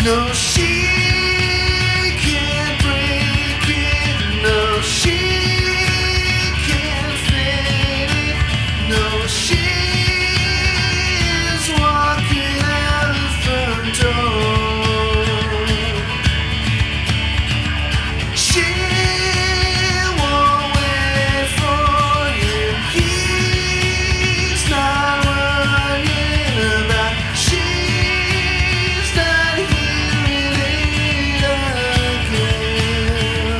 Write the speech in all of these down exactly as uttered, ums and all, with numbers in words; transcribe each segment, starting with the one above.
No, she can't break it. No, she can't fit it. No, she is walking out the front door. She won't wait for him. He's not worrying about. She's not hearing it again.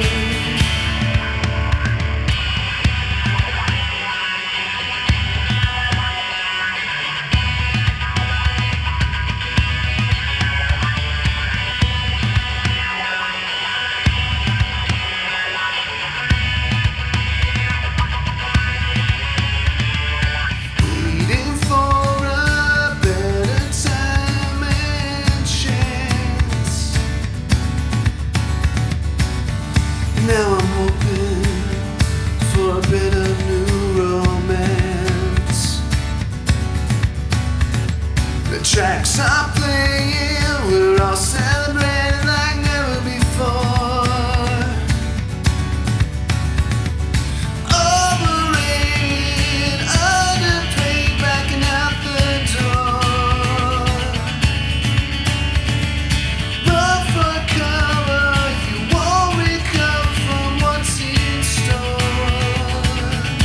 Waiting for a better time and chance. Now I'm hoping for a better new romance. The tracks are playing, we're all celebrating like never before. Overrated, underpaid, backing out the door. Run for cover, you won't recover from what's in store.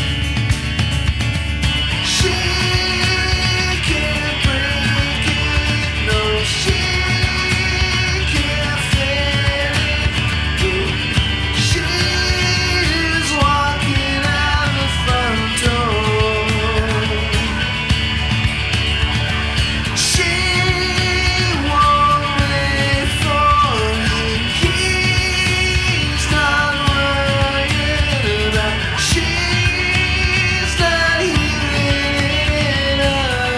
She can't break it, no, she can't fit it. She's walking out the front door. She won't wait for him. He's not worrying about. She's not hearing it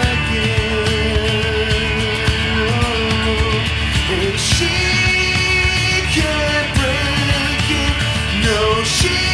again. And she can't break it. No, she